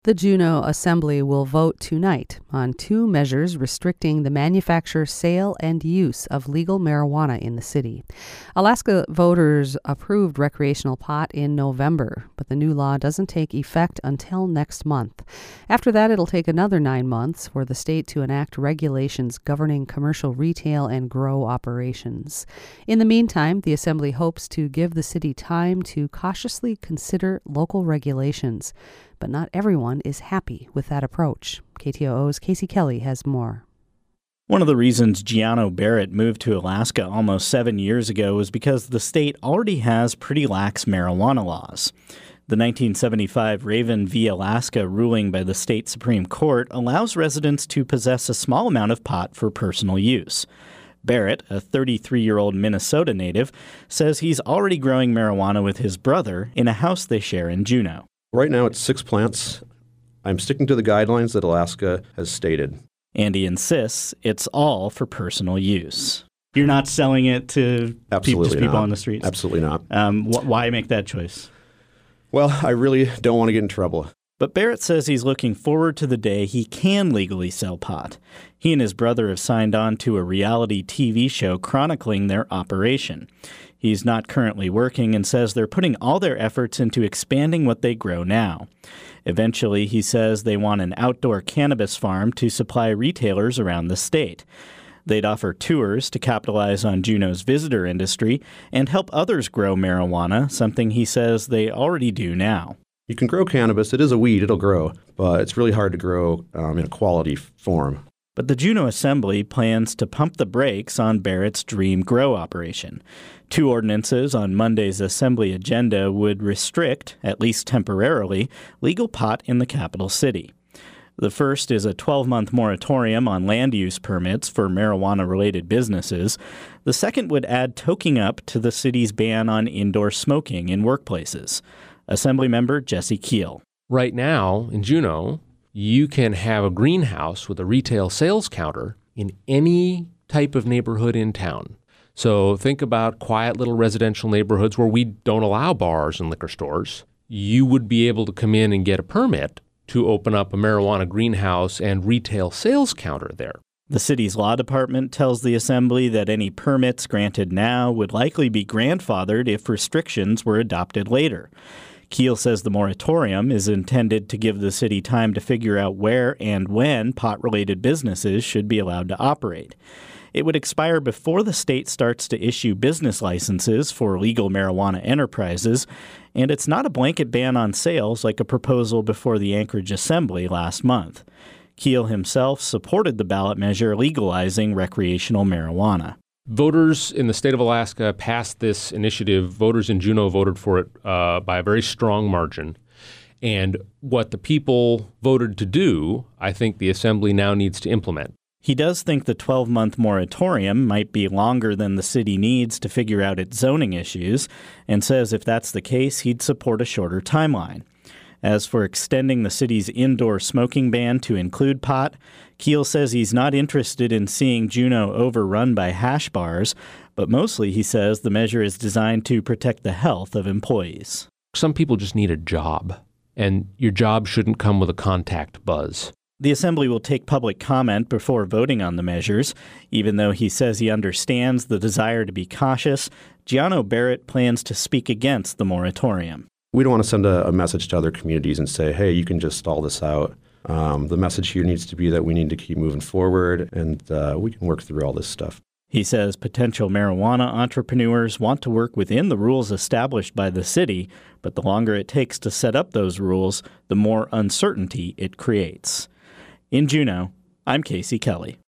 The Juneau Assembly will vote tonight on two measures restricting the manufacture, sale, and use of legal marijuana in the city. Alaska voters approved recreational pot in November, but the new law doesn't take effect until next month. After that, it'll take another 9 months for the state to enact regulations governing commercial retail and grow operations. In the meantime, the Assembly hopes to give the city time to cautiously consider local regulations. But not everyone is happy with that approach. KTOO's Casey Kelly has more. One of the reasons Giano Barrett moved to Alaska almost 7 years ago was because the state already has pretty lax marijuana laws. The 1975 Raven v. Alaska ruling by the state Supreme Court allows residents to possess a small amount of pot for personal use. Barrett, a 33-year-old Minnesota native, says he's already growing marijuana with his brother in a house they share in Juneau. Right now it's 6 plants. I'm sticking to the guidelines that Alaska has stated. Andy insists it's all for personal use. You're not selling it to people on the streets? Absolutely not. Why make that choice? Well, I really don't want to get in trouble. But Barrett says he's looking forward to the day he can legally sell pot. He and his brother have signed on to a reality TV show chronicling their operation. He's not currently working and says they're putting all their efforts into expanding what they grow now. Eventually, he says they want an outdoor cannabis farm to supply retailers around the state. They'd offer tours to capitalize on Juneau's visitor industry and help others grow marijuana, something he says they already do now. You can grow cannabis. It is a weed. It'll grow. But it's really hard to grow in a quality form. But the Juneau Assembly plans to pump the brakes on Barrett's dream grow operation. 2 ordinances on Monday's Assembly agenda would restrict, at least temporarily, legal pot in the capital city. The first is a 12-month moratorium on land use permits for marijuana-related businesses. The second would add toking up to the city's ban on indoor smoking in workplaces. Assemblymember Jesse Keel. Right now, in Juneau, you can have a greenhouse with a retail sales counter in any type of neighborhood in town. So think about quiet little residential neighborhoods where we don't allow bars and liquor stores. You would be able to come in and get a permit to open up a marijuana greenhouse and retail sales counter there. The city's law department tells the Assembly that any permits granted now would likely be grandfathered if restrictions were adopted later. Keel says the moratorium is intended to give the city time to figure out where and when pot-related businesses should be allowed to operate. It would expire before the state starts to issue business licenses for legal marijuana enterprises, and it's not a blanket ban on sales like a proposal before the Anchorage Assembly last month. Keel himself supported the ballot measure legalizing recreational marijuana. Voters in the state of Alaska passed this initiative. Voters in Juneau voted for it by a very strong margin. And what the people voted to do, I think the Assembly now needs to implement. He does think the 12-month moratorium might be longer than the city needs to figure out its zoning issues, and says if that's the case, he'd support a shorter timeline. As for extending the city's indoor smoking ban to include pot, Keel says he's not interested in seeing Juneau overrun by hash bars, but mostly he says the measure is designed to protect the health of employees. Some people just need a job, and your job shouldn't come with a contact buzz. The Assembly will take public comment before voting on the measures. Even though he says he understands the desire to be cautious, Giano Barrett plans to speak against the moratorium. We don't want to send a message to other communities and say, hey, you can just stall this out. The message here needs to be that we need to keep moving forward, and we can work through all this stuff. He says potential marijuana entrepreneurs want to work within the rules established by the city, but the longer it takes to set up those rules, the more uncertainty it creates. In Juneau, I'm Casey Kelly.